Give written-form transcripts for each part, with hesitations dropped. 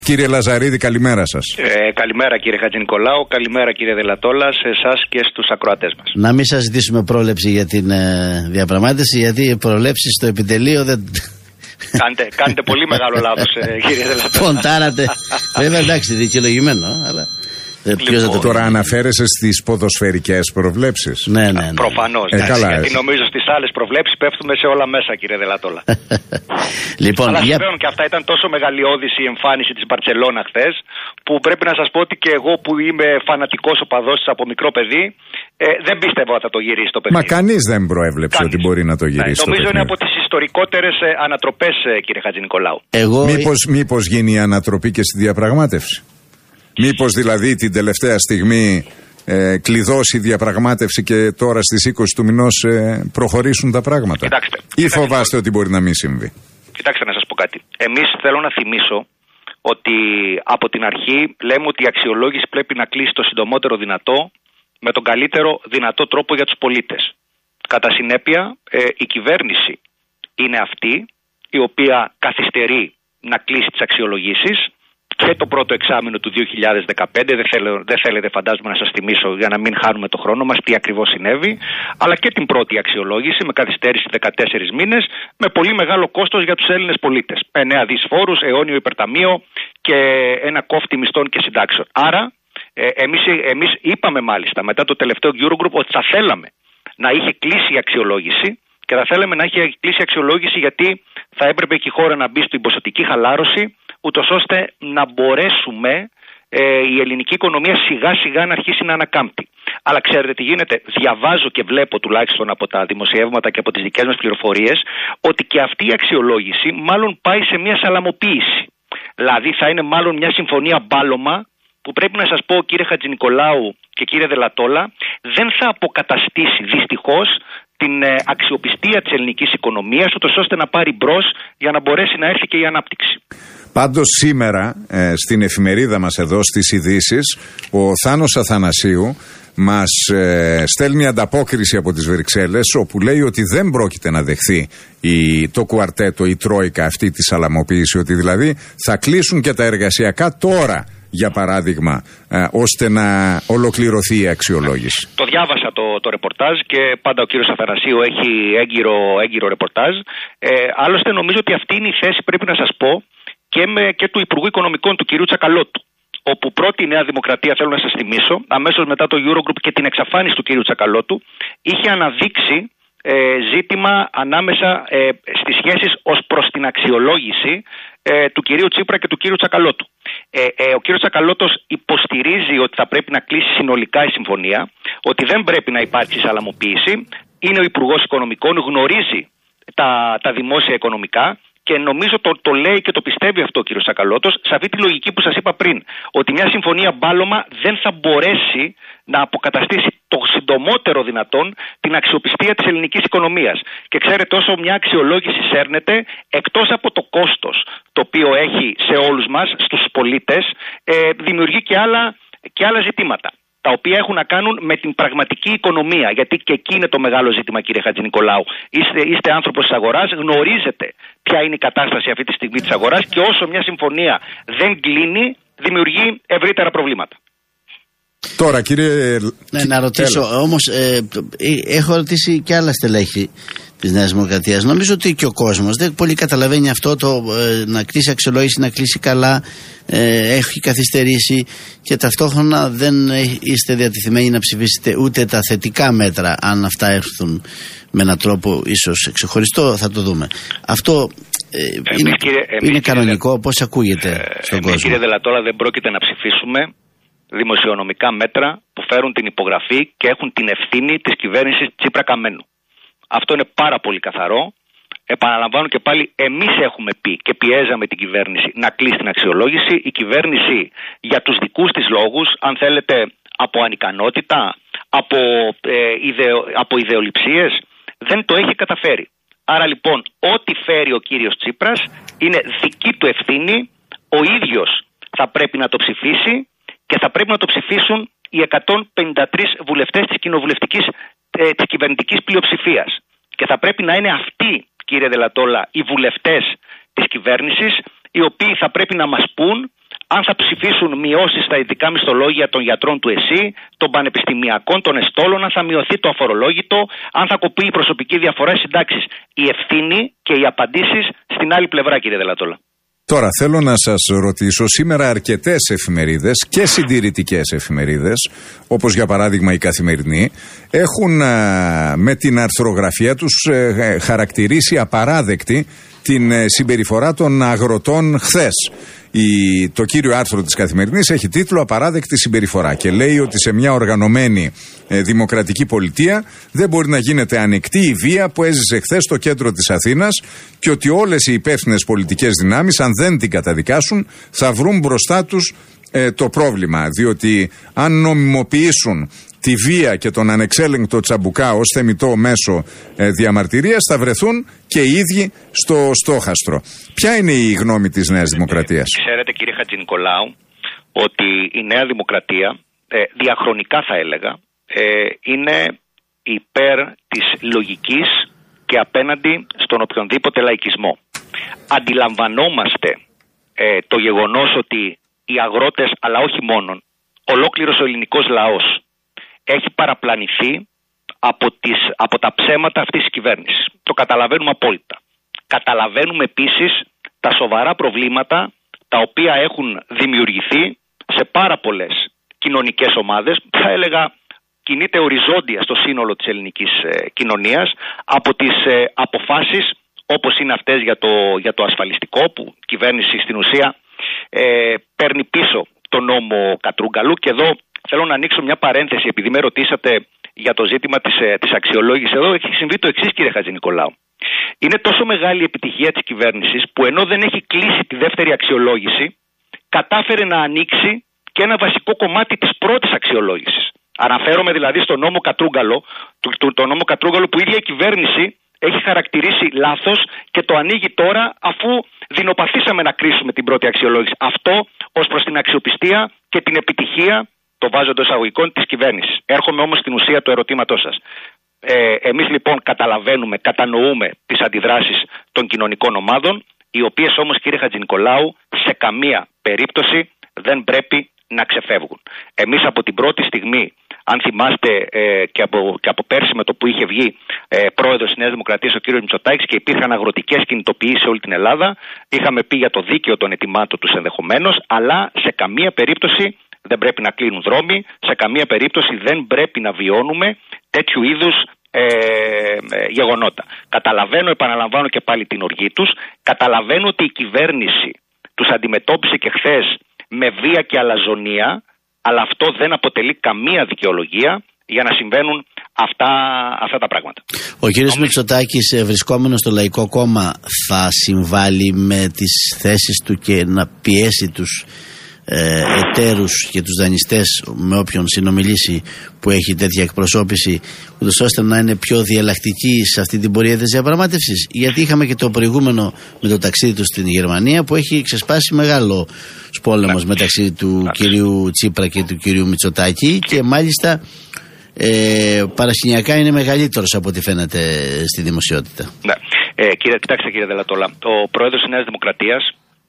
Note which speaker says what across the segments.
Speaker 1: Κύριε Λαζαρίδη, καλημέρα σας.
Speaker 2: Καλημέρα κύριε Χατζηνικολάου, καλημέρα κύριε Δελατόλα, σε εσάς και στους ακροατές μας.
Speaker 3: Να μην σας ζητήσουμε πρόληψη για την διαπραγμάτευση, γιατί οι προβλέψεις στο επιτελείο δεν...
Speaker 2: Κάνετε πολύ μεγάλο λάθος κύριε Δελατόλα.
Speaker 3: Ποντάρατε. Βέβαια εντάξει, δικαιολογημένο, αλλά...
Speaker 1: Τώρα αναφέρεσαι στις ποδοσφαιρικές προβλέψεις.
Speaker 3: Ναι.
Speaker 2: Προφανώς. Γιατί νομίζω στις άλλες προβλέψεις πέφτουμε σε όλα μέσα, κύριε Δελατόλα.
Speaker 3: Λοιπόν,
Speaker 2: αλλά συμβαίνουν και αυτά. Ήταν τόσο μεγαλειώδης η εμφάνιση της Μπαρτσελώνα χθες, που πρέπει να σας πω ότι και εγώ που είμαι φανατικός οπαδός της από μικρό παιδί, δεν πίστευα ότι θα το γυρίσει το παιδί.
Speaker 1: Μα κανείς δεν προέβλεψε ότι μπορεί να το γυρίσει.
Speaker 2: Νομίζω είναι από τις ιστορικότερες ανατροπές, κύριε Χατζηνικολάου.
Speaker 1: Μήπως γίνει η ανατροπή και στη διαπραγμάτευση? Μήπως δηλαδή την τελευταία στιγμή κλειδώσει η διαπραγμάτευση και τώρα στις 20 του μηνός προχωρήσουν τα πράγματα?
Speaker 2: Κοιτάξτε,
Speaker 1: ή φοβάστε ότι μπορεί να μην συμβεί?
Speaker 2: Κοιτάξτε να σας πω κάτι. Εμείς θέλω να θυμίσω ότι από την αρχή λέμε ότι η αξιολόγηση πρέπει να κλείσει το συντομότερο δυνατό με τον καλύτερο δυνατό τρόπο για τους πολίτες. Κατά συνέπεια η κυβέρνηση είναι αυτή η οποία καθυστερεί να κλείσει τις αξιολογήσεις και το πρώτο εξάμηνο του 2015, δεν θέλετε φαντάζομαι να σας θυμίσω για να μην χάνουμε το χρόνο μας τι ακριβώς συνέβη, αλλά και την πρώτη αξιολόγηση με καθυστέρηση 14 μήνες, με πολύ μεγάλο κόστος για τους Έλληνες πολίτες. 9 δις φόρους, αιώνιο υπερταμείο και ένα κόφτη μισθών και συντάξεων. Άρα εμείς είπαμε μάλιστα μετά το τελευταίο Eurogroup ότι θα θέλαμε να είχε κλείσει η αξιολόγηση και θα θέλαμε να είχε κλείσει η αξιολόγηση γιατί θα έπρεπε και η χώρα να μπει στην ποσοτική χαλάρωση, ούτως ώστε να μπορέσουμε η ελληνική οικονομία σιγά σιγά να αρχίσει να ανακάμπτει. Αλλά ξέρετε τι γίνεται? Διαβάζω και βλέπω τουλάχιστον από τα δημοσιεύματα και από τις δικές μας πληροφορίες ότι και αυτή η αξιολόγηση μάλλον πάει σε μια σαλαμοποίηση. Δηλαδή θα είναι μάλλον μια συμφωνία μπάλωμα που πρέπει να σας πω κύριε Χατζηνικολάου και κύριε Δελατόλα δεν θα αποκαταστήσει δυστυχώς την αξιοπιστία της ελληνικής οικονομίας ούτως ώστε να πάρει μπρος για να μπορέσει να έρθει και η ανάπτυξη.
Speaker 1: Πάντως σήμερα στην εφημερίδα μας εδώ στις ειδήσεις ο Θάνος Αθανασίου μας στέλνει ανταπόκριση από τις Βρυξέλλες όπου λέει ότι δεν πρόκειται να δεχθεί το κουαρτέτο, η τρόικα αυτή τη σαλαμοποίηση, ότι δηλαδή θα κλείσουν και τα εργασιακά τώρα για παράδειγμα, ώστε να ολοκληρωθεί η αξιολόγηση.
Speaker 2: Το διάβασα το ρεπορτάζ και πάντα ο κύριος Αθανασίου έχει έγκυρο ρεπορτάζ. Άλλωστε νομίζω ότι αυτή είναι η θέση, πρέπει να σας πω, και του Υπουργού Οικονομικών του κυρίου Τσακαλώτου. Όπου πρώτη η Νέα Δημοκρατία, θέλω να σας θυμίσω, αμέσως μετά το Eurogroup και την εξαφάνιση του κυρίου Τσακαλώτου, είχε αναδείξει ζήτημα ανάμεσα στις σχέσεις ως προς την αξιολόγηση του κυρίου Τσίπρα και του κύριου Τσακαλώτου. Ο κύριος Τσακαλώτος υποστηρίζει ότι θα πρέπει να κλείσει συνολικά η συμφωνία, ότι δεν πρέπει να υπάρξει σαλαμοποίηση, είναι ο Υπουργός Οικονομικών, γνωρίζει τα δημόσια οικονομικά και νομίζω το λέει και το πιστεύει αυτό ο κύριος Τσακαλώτος σε αυτή τη λογική που σας είπα πριν, ότι μια συμφωνία μπάλωμα δεν θα μπορέσει να αποκαταστήσει το συντομότερο δυνατόν την αξιοπιστία της ελληνικής οικονομίας. Και ξέρετε, όσο μια αξιολόγηση σέρνεται, εκτός από το κόστος το οποίο έχει σε όλους μας, στους πολίτες, δημιουργεί και άλλα ζητήματα, τα οποία έχουν να κάνουν με την πραγματική οικονομία. Γιατί και εκεί είναι το μεγάλο ζήτημα, κύριε Χατζηνικολάου. Είστε άνθρωπος της αγοράς, γνωρίζετε ποια είναι η κατάσταση αυτή τη στιγμή της αγοράς και όσο μια συμφωνία δεν κλείνει, δημιουργεί ευρύτερα προβλήματα.
Speaker 1: Τώρα, κύριε...
Speaker 3: Ναι, να ρωτήσω, όμως έχω ρωτήσει και άλλα στελέχη της Νέας Δημοκρατίας. Νομίζω ότι και ο κόσμος δεν πολύ καταλαβαίνει αυτό να κλείσει αξιολόγηση, να κλείσει καλά, έχει καθυστερήσει και ταυτόχρονα δεν είστε διατεθειμένοι να ψηφίσετε ούτε τα θετικά μέτρα, αν αυτά έρθουν με έναν τρόπο ίσως ξεχωριστό, θα το δούμε. Αυτό είναι κανονικό, πώς ακούγεται στον κόσμο?
Speaker 2: Κύριε Δελατόλα, δεν πρόκειται να ψηφίσουμε δημοσιονομικά μέτρα που φέρουν την υπογραφή και έχουν την ευθύνη της κυβέρνησης Τσίπρα Καμένου. Αυτό είναι πάρα πολύ καθαρό. Επαναλαμβάνω και πάλι, εμείς έχουμε πει και πιέζαμε την κυβέρνηση να κλείσει την αξιολόγηση. Η κυβέρνηση για τους δικούς της λόγους, αν θέλετε από ανικανότητα, από ιδεολειψίες, δεν το έχει καταφέρει. Άρα λοιπόν, ό,τι φέρει ο κύριος Τσίπρας είναι δική του ευθύνη, ο ίδιος θα πρέπει να το ψηφίσει και θα πρέπει να το ψηφίσουν οι 153 βουλευτές της κυβερνητικής πλειοψηφίας. Και θα πρέπει να είναι αυτοί, κύριε Δελατόλα, οι βουλευτές της κυβέρνησης, οι οποίοι θα πρέπει να μας πούν αν θα ψηφίσουν μειώσεις στα ειδικά μισθολόγια των γιατρών του ΕΣΥ, των πανεπιστημιακών, των εστόλων, αν θα μειωθεί το αφορολόγητο, αν θα κοπεί η προσωπική διαφορά στις συντάξεις. Η ευθύνη και οι απαντήσεις στην άλλη πλευρά, κύριε Δελατόλα. Τώρα
Speaker 1: θέλω να σας ρωτήσω, σήμερα αρκετές εφημερίδες και συντηρητικές εφημερίδες, όπως για παράδειγμα η Καθημερινή, έχουν με την αρθρογραφία τους χαρακτηρίσει απαράδεκτη την συμπεριφορά των αγροτών χθες. Το κύριο άρθρο της Καθημερινής έχει τίτλο «Απαράδεκτη συμπεριφορά» και λέει ότι σε μια οργανωμένη δημοκρατική πολιτεία δεν μπορεί να γίνεται ανεκτή η βία που έζησε χθες στο κέντρο της Αθήνας και ότι όλες οι υπεύθυνες πολιτικές δυνάμεις, αν δεν την καταδικάσουν, θα βρουν μπροστά τους το πρόβλημα. Διότι αν νομιμοποιήσουν τη βία και τον ανεξέλεγκτο τσαμπουκά ως θεμιτό μέσο διαμαρτυρίας, θα βρεθούν και οι ίδιοι στο στόχαστρο. Ποια είναι η γνώμη της Νέας Δημοκρατίας?
Speaker 2: Ξέρετε, κύριε Χατζηνικολάου, ότι η Νέα Δημοκρατία, διαχρονικά θα έλεγα, είναι υπέρ της λογικής και απέναντι στον οποιονδήποτε λαϊκισμό. Αντιλαμβανόμαστε το γεγονός ότι οι αγρότες, αλλά όχι μόνον, ολόκληρος ο ελληνικός λαός έχει παραπλανηθεί από τα ψέματα αυτής της κυβέρνησης. Το καταλαβαίνουμε απόλυτα. Καταλαβαίνουμε επίσης τα σοβαρά προβλήματα τα οποία έχουν δημιουργηθεί σε πάρα πολλές κοινωνικές ομάδες. Θα έλεγα κινείται οριζόντια στο σύνολο της ελληνικής κοινωνίας από τις αποφάσεις όπως είναι αυτές για το ασφαλιστικό, που η κυβέρνηση στην ουσία παίρνει πίσω τον νόμο Κατρούγκαλου. Και εδώ θέλω να ανοίξω μια παρένθεση, επειδή με ρωτήσατε για το ζήτημα της αξιολόγησης. Εδώ έχει συμβεί το εξής, κύριε Χατζηνικολάου. Είναι τόσο μεγάλη η επιτυχία της κυβέρνησης που ενώ δεν έχει κλείσει τη δεύτερη αξιολόγηση, κατάφερε να ανοίξει και ένα βασικό κομμάτι της πρώτης αξιολόγησης. Αναφέρομαι δηλαδή στον νόμο Κατρούγκαλο, το νόμο Κατρούγκαλο που η ίδια η κυβέρνηση έχει χαρακτηρίσει λάθος και το ανοίγει τώρα, αφού δεινοπαθήσαμε να κρίσουμε την πρώτη αξιολόγηση. Αυτό ως προς την αξιοπιστία και την επιτυχία, το βάζω εντός εισαγωγικών, της κυβέρνησης. Έρχομαι όμως στην ουσία του ερωτήματός σας. Εμείς λοιπόν καταλαβαίνουμε, κατανοούμε τις αντιδράσεις των κοινωνικών ομάδων, οι οποίες όμως, κύριε Χατζηνικολάου, σε καμία περίπτωση δεν πρέπει να ξεφεύγουν. Εμείς από την πρώτη στιγμή, αν θυμάστε και από πέρσι με το που είχε βγει πρόεδρος της Νέας Δημοκρατίας ο κύριος Μητσοτάκης και υπήρχαν αγροτικές κινητοποιήσεις σε όλη την Ελλάδα, είχαμε πει για το δίκαιο των αιτημάτων τους ενδεχομένως, αλλά σε καμία περίπτωση δεν πρέπει να κλείνουν δρόμοι, σε καμία περίπτωση δεν πρέπει να βιώνουμε τέτοιου είδους γεγονότα. Καταλαβαίνω, επαναλαμβάνω και πάλι την οργή τους, καταλαβαίνω ότι η κυβέρνηση τους αντιμετώπισε και χθες με βία και αλαζονία, αλλά αυτό δεν αποτελεί καμία δικαιολογία για να συμβαίνουν αυτά τα πράγματα.
Speaker 3: Ο κύριος Μητσοτάκης, βρισκόμενος στο Λαϊκό Κόμμα, θα συμβάλλει με τις θέσεις του και να πιέσει τους εταίρους και τους δανειστές με όποιον συνομιλήσει που έχει τέτοια εκπροσώπηση, ούτως ώστε να είναι πιο διαλλακτική σε αυτή την πορεία της διαπραγμάτευσης? Γιατί είχαμε και το προηγούμενο με το ταξίδι του στην Γερμανία που έχει ξεσπάσει μεγάλο πόλεμος μεταξύ του κυρίου Τσίπρα και του κυρίου Μητσοτάκη και μάλιστα παρασκηνιακά είναι μεγαλύτερος από ό,τι φαίνεται στη δημοσιότητα.
Speaker 2: Ναι. Κοιτάξτε κύριε Δελατόλα, ο πρόεδρος της Νέας Δημοκρατίας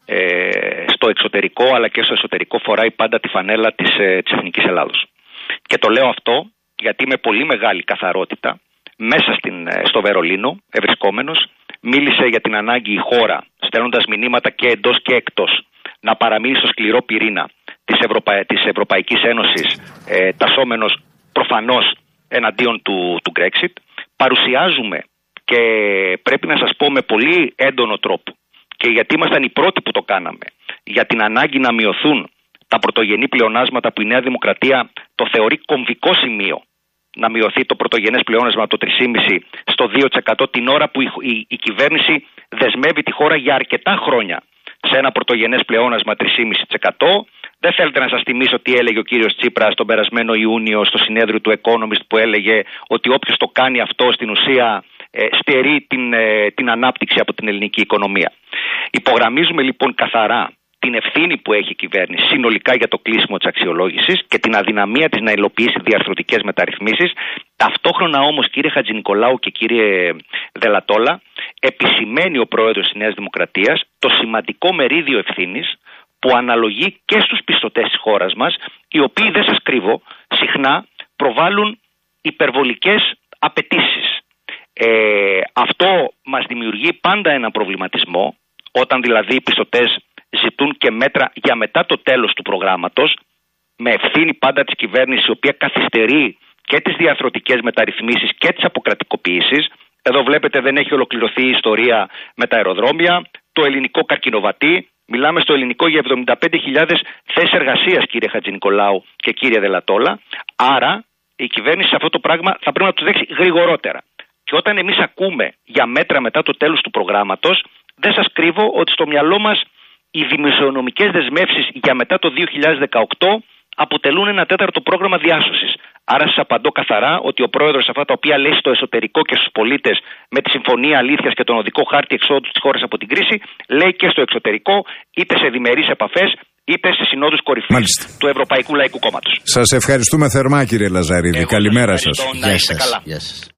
Speaker 2: στο εξωτερικό αλλά και στο εσωτερικό φοράει πάντα τη φανέλα της Εθνικής Ελλάδος. Και το λέω αυτό γιατί με πολύ μεγάλη καθαρότητα μέσα στο Βερολίνο ευρισκόμενος μίλησε για την ανάγκη η χώρα, στέλνοντας μηνύματα και εντός και εκτός, να παραμείνει στο σκληρό πυρήνα της Ευρωπαϊκής Ένωσης, τασσόμενος προφανώς εναντίον του Brexit. Παρουσιάζουμε και πρέπει να σας πω με πολύ έντονο τρόπο, και γιατί ήμασταν οι πρώτοι που το κάναμε, για την ανάγκη να μειωθούν τα πρωτογενή πλεονάσματα που η Νέα Δημοκρατία το θεωρεί κομβικό σημείο, να μειωθεί το πρωτογενές πλεόνασμα από το 3,5% στο 2% την ώρα που η κυβέρνηση δεσμεύει τη χώρα για αρκετά χρόνια σε ένα πρωτογενές πλεόνασμα 3,5%. Δεν θέλετε να σας θυμίσω τι έλεγε ο κύριος Τσίπρας τον περασμένο Ιούνιο στο συνέδριο του Economist, που έλεγε ότι όποιος το κάνει αυτό στην ουσία στερεί την ανάπτυξη από την ελληνική οικονομία. Υπογραμμίζουμε λοιπόν καθαρά την ευθύνη που έχει η κυβέρνηση συνολικά για το κλείσιμο της αξιολόγησης και την αδυναμία της να υλοποιήσει διαρθρωτικές μεταρρυθμίσεις. Ταυτόχρονα όμως, κύριε Χατζηνικολάου και κύριε Δελατόλα, επισημαίνει ο πρόεδρος της Νέας Δημοκρατίας το σημαντικό μερίδιο ευθύνης που αναλογεί και στους πιστωτές της χώρας μας, οι οποίοι, δεν σας κρύβω, συχνά προβάλλουν υπερβολικές απαιτήσεις. Αυτό μας δημιουργεί πάντα ένα προβληματισμό, όταν δηλαδή οι πιστωτές ζητούν και μέτρα για μετά το τέλος του προγράμματος, με ευθύνη πάντα της κυβέρνησης, η οποία καθυστερεί και τις διαρθρωτικές μεταρρυθμίσεις και τις αποκρατικοποιήσεις. Εδώ βλέπετε δεν έχει ολοκληρωθεί η ιστορία με τα αεροδρόμια, το ελληνικό καρκινοβατί. Μιλάμε στο ελληνικό για 75.000 θέσεις εργασίας, κύριε Χατζηνικολάου και κύριε Δελατόλα. Άρα η κυβέρνηση σε αυτό το πράγμα θα πρέπει να το δέξει γρηγορότερα. Και όταν εμείς ακούμε για μέτρα μετά το τέλος του προγράμματος, δεν σας κρύβω ότι στο μυαλό μας οι δημοσιονομικές δεσμεύσεις για μετά το 2018 αποτελούν ένα τέταρτο πρόγραμμα διάσωσης. Άρα σας απαντώ καθαρά ότι ο πρόεδρος αυτά τα οποία λέει στο εσωτερικό και στους πολίτες με τη Συμφωνία Αλήθειας και τον οδικό χάρτη εξόδου της χώρας από την κρίση, λέει και στο εξωτερικό, είτε σε διμερείς επαφές, είτε σε συνόδους κορυφής του Ευρωπαϊκού Λαϊκού Κόμματος.
Speaker 1: Σας ευχαριστούμε θερμά, κύριε Λαζαρίδη. Καλημέρα σας.
Speaker 2: Γεια σας.